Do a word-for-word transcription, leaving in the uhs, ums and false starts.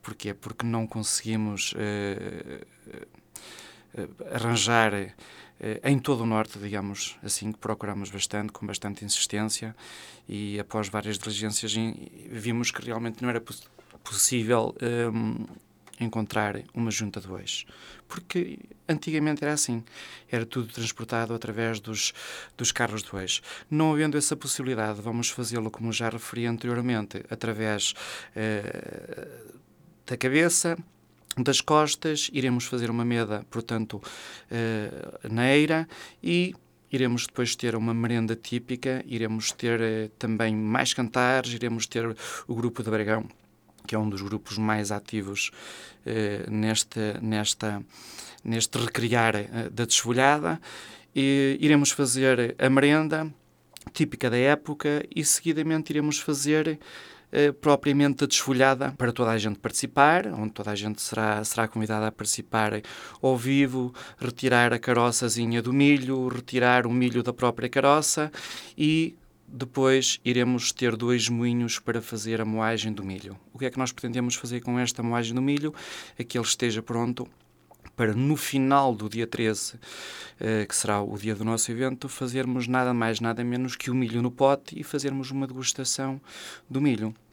Porquê? Porque não conseguimos uh, uh, arranjar uh, em todo o Norte, digamos assim, que procuramos bastante, com bastante insistência, e após várias diligências vimos que realmente não era poss- possível um, encontrar uma junta de bois. Porque antigamente era assim, era tudo transportado através dos, dos carros de bois. Não havendo essa possibilidade, vamos fazê-lo, como já referi anteriormente, através uh, da cabeça, das costas, iremos fazer uma meda, portanto, uh, na eira, e iremos depois ter uma merenda típica, iremos ter uh, também mais cantares, iremos ter o grupo de Bragão, que é um dos grupos mais ativos uh, neste, nesta, neste recriar uh, da desfolhada. E iremos fazer a merenda típica da época e seguidamente iremos fazer uh, propriamente a desfolhada para toda a gente participar, onde toda a gente será, será convidada a participar ao vivo, retirar a caroçazinha do milho, retirar o milho da própria caroça e depois iremos ter dois moinhos para fazer a moagem do milho. O que é que nós pretendemos fazer com esta moagem do milho? É que ele esteja pronto para no final do dia treze, que será o dia do nosso evento, fazermos nada mais, nada menos que o milho no pote e fazermos uma degustação do milho.